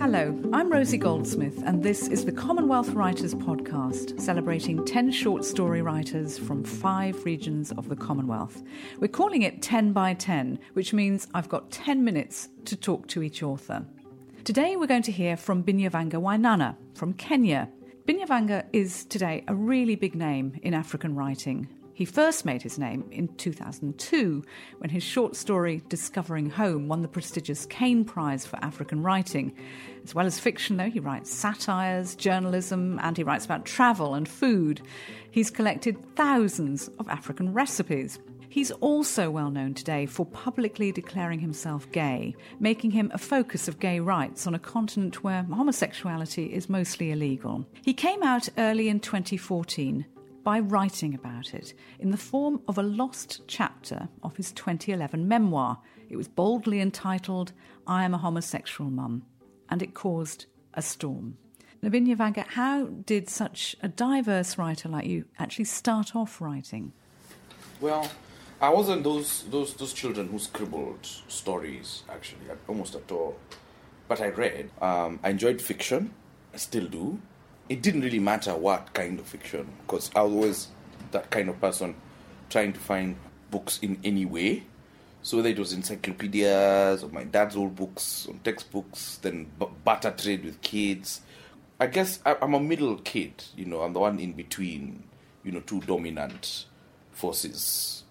Hello, I'm Rosie Goldsmith, and this is the Commonwealth Writers Podcast, celebrating 10 short story writers from 5 regions of the Commonwealth. We're calling it 10 by 10, which means I've got 10 minutes to talk to each author. Today we're going to hear from Binyavanga Wainaina from Kenya. Binyavanga is today a really big name in African writing. He first made his name in 2002 when his short story Discovering Home won the prestigious Caine Prize for African Writing. As well as fiction, though, he writes satires, journalism, and he writes about travel and food. He's collected thousands of African recipes. He's also well known today for publicly declaring himself gay, making him a focus of gay rights on a continent where homosexuality is mostly illegal. He came out early in 2014 by writing about it in the form of a lost chapter of his 2011 memoir. It was boldly entitled, I Am a Homosexual Mum, and it caused a storm. Now, Binyavanga, how did such a diverse writer like you actually start off writing? Well, I wasn't those children who scribbled stories, actually, almost at all. But I read. I enjoyed fiction. I still do. It didn't really matter what kind of fiction, because I was always that kind of person trying to find books in any way. So whether it was encyclopedias or my dad's old books, or textbooks, then barter trade with kids. I guess I'm a middle kid, I'm the one in between, two dominant forces,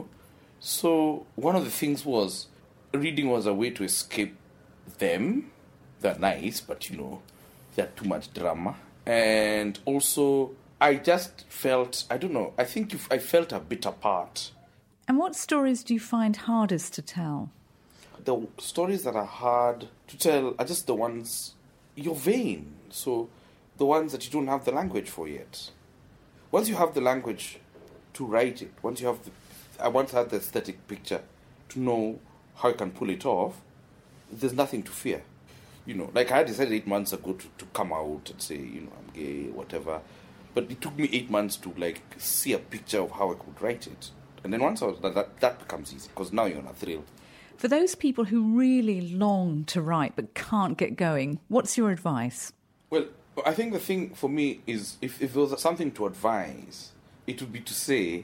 So one of the things was, reading was a way to escape them. They're nice, but, they're too much drama. And also, I just felt, I felt a bit apart. And what stories do you find hardest to tell? The stories that are hard to tell are just the ones you're vain. So, the ones that you don't have the language for yet. Once you have the language to write it, I once had the aesthetic picture to know how I can pull it off, there's nothing to fear. Like I decided 8 months ago to come out and say, I'm gay, whatever. But it took me 8 months to, see a picture of how I could write it. And then once I was that becomes easy, because now you're on a thrill. For those people who really long to write but can't get going, what's your advice? Well, I think the thing for me is, if there was something to advise, it would be to say,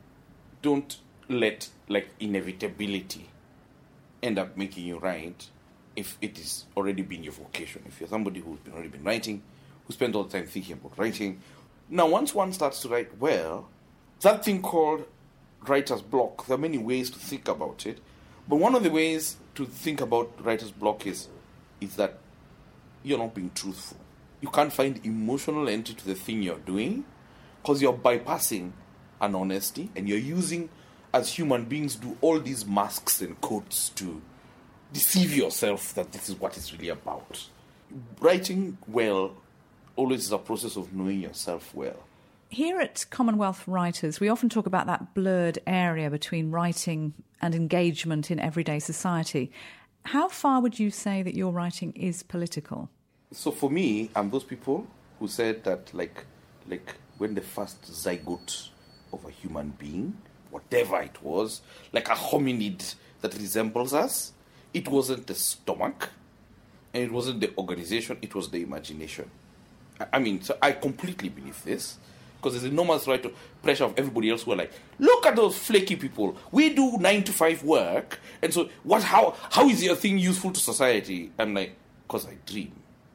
don't let, inevitability end up making you write, if it has already been your vocation. If you're somebody who's already been writing, who spends all the time thinking about writing. Now, once one starts to write well, that thing called writer's block, there are many ways to think about it. But one of the ways to think about writer's block is that you're not being truthful. You can't find emotional entry to the thing you're doing because you're bypassing an honesty, and you're using, as human beings do, all these masks and codes to deceive yourself that this is what it's really about. Writing well always is a process of knowing yourself well. Here at Commonwealth Writers, we often talk about that blurred area between writing and engagement in everyday society. How far would you say that your writing is political? So for me, I'm those people who said that, when the first zygote of a human being, whatever it was, like a hominid that resembles us, it wasn't the stomach, and it wasn't the organization, it was the imagination. So I completely believe this, because there's enormous pressure of everybody else who are like, look at those flaky people, we do 9 to 5 work, and so how is your thing useful to society? I'm like, because I dream.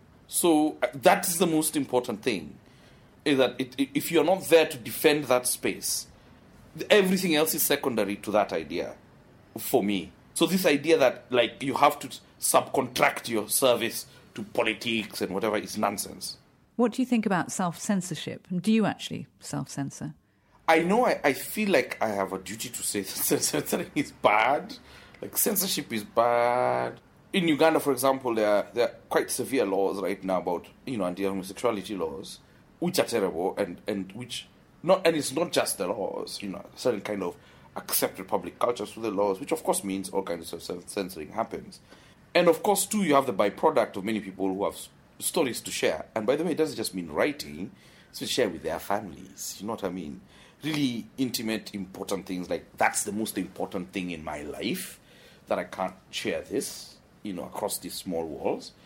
So that is the most important thing, is that if you're not there to defend that space, everything else is secondary to that idea, for me. So this idea that, you have to subcontract your service to politics and whatever is nonsense. What do you think about self-censorship? Do you actually self-censor? I know I feel like I have a duty to say that censoring is bad. Censorship is bad. In Uganda, for example, there are quite severe laws right now about, anti-homosexuality laws, which are terrible, and which and it's not just the laws, certain kind of accepted public culture through the laws, which of course means all kinds of self-censoring happens. And of course, too, you have the byproduct of many people who have stories to share. And by the way, it doesn't just mean writing, it's to share with their families, you know what I mean? Really intimate, important things, that's the most important thing in my life, that I can't share this, across these small walls.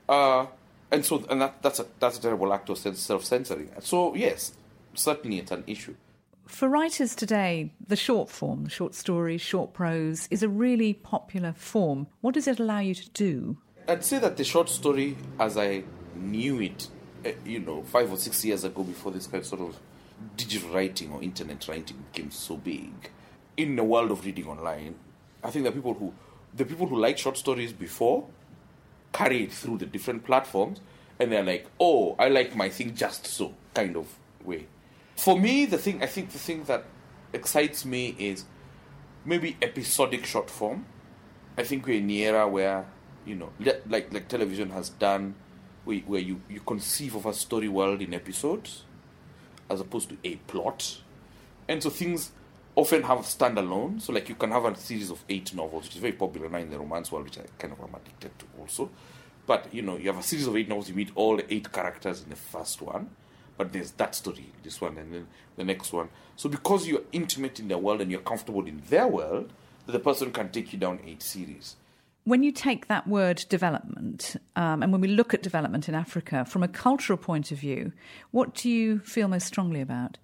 That's a terrible act of self-censoring. So yes, certainly it's an issue. For writers today, the short form, the short story, short prose, is a really popular form. What does it allow you to do? I'd say that the short story, as I knew it, 5 or 6 years ago, before this kind of sort of digital writing or internet writing became so big, in the world of reading online, I think the people who liked short stories before carry it through the different platforms, and they're like, oh, I like my thing just so kind of way. For me, the thing that excites me is maybe episodic short form. I think we're in the era where, like television has done, where you conceive of a story world in episodes as opposed to a plot. And so things often have standalone. So like you can have a series of 8 novels, which is very popular now in the romance world, which I kind of am addicted to also. But, you have a series of 8 novels, you meet all the 8 characters in the first one. But there's that story, this one, and then the next one. So because you're intimate in their world and you're comfortable in their world, the person can take you down 8 series. When you take that word development, and when we look at development in Africa, from a cultural point of view, what do you feel most strongly about?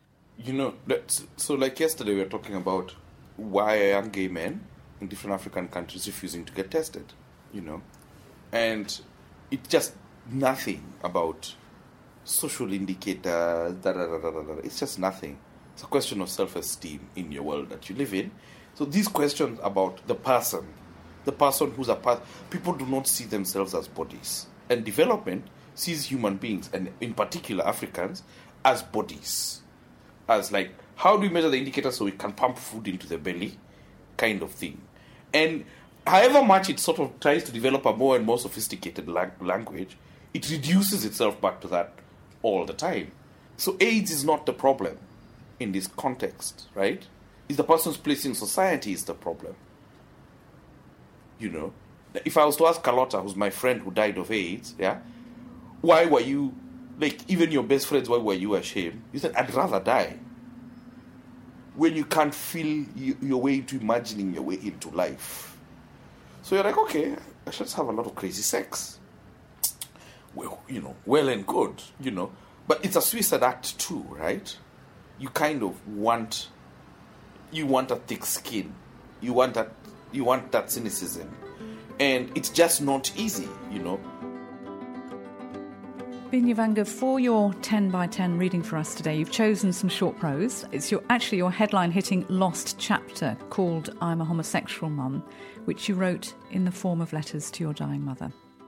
So like yesterday we were talking about why are young gay men in different African countries refusing to get tested, And it's just nothing about social indicators, It's just nothing. It's a question of self-esteem in your world that you live in. So these questions about the person who's a part, people do not see themselves as bodies. And development sees human beings, and in particular Africans, as bodies. As like, how do we measure the indicators so we can pump food into the belly? Kind of thing. And however much it sort of tries to develop a more and more sophisticated language, it reduces itself back to that all the time. So AIDS is not the problem in this context, right? It's the person's place in society is the problem. If I was to ask Carlotta, who's my friend who died of AIDS, why were you, even your best friends, why were you ashamed? You said, I'd rather die. When you can't feel your way to imagining your way into life. So you're like, okay, I should just have a lot of crazy sex. Well, well and good, But it's a suicide act too, right? You kind of want a thick skin. You want that cynicism. And it's just not easy, Binyavanga, for your 10 by 10 reading for us today, you've chosen some short prose. It's your headline-hitting lost chapter called I'm a Homosexual Mum, which you wrote in the form of letters to your dying mother.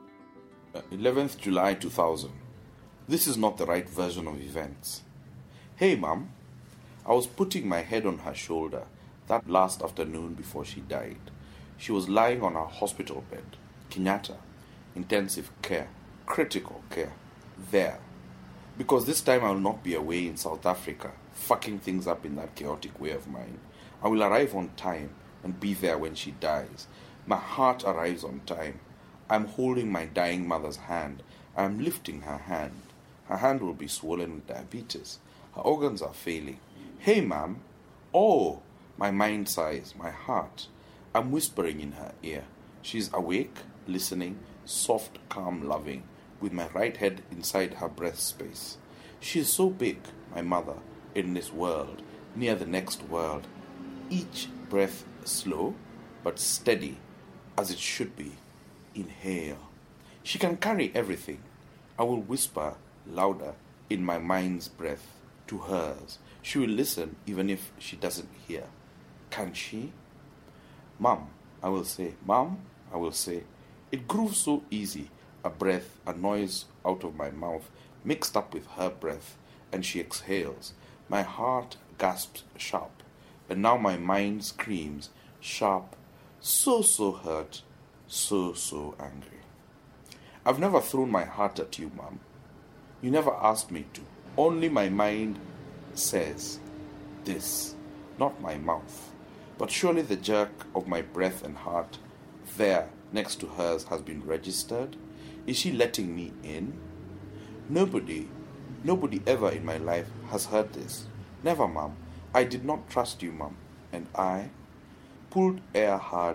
11th July 2000. This is not the right version of events. Hey, Mum. I was putting my head on her shoulder that last afternoon before she died. She was lying on her hospital bed, Kenyatta, intensive care, critical care, there. Because this time I will not be away in South Africa, fucking things up in that chaotic way of mine. I will arrive on time and be there when she dies. My heart arrives on time. I'm holding my dying mother's hand. I'm lifting her hand. Her hand will be swollen with diabetes. Her organs are failing. Hey, ma'am. Oh, my mind sighs, my heart. I'm whispering in her ear. She's awake, listening, soft, calm, loving, with my right head inside her breast space. She is so big, my mother, in this world, near the next world. Each breath slow, but steady, as it should be. Inhale. She can carry everything. I will whisper louder in my mind's breath to hers. She will listen even if she doesn't hear. Can she? Mom, I will say. Mom, I will say. It grooves so easy. A breath, a noise out of my mouth, mixed up with her breath, and she exhales. My heart gasps sharp, and now my mind screams sharp, so hurt, so angry. I've never thrown my heart at you, Mom. You never asked me to. Only my mind says this, not my mouth. But surely the jerk of my breath and heart there next to hers has been registered. Is she letting me in? Nobody ever in my life has heard this. Never, Mom. I did not trust you, Mom. And I pulled air hard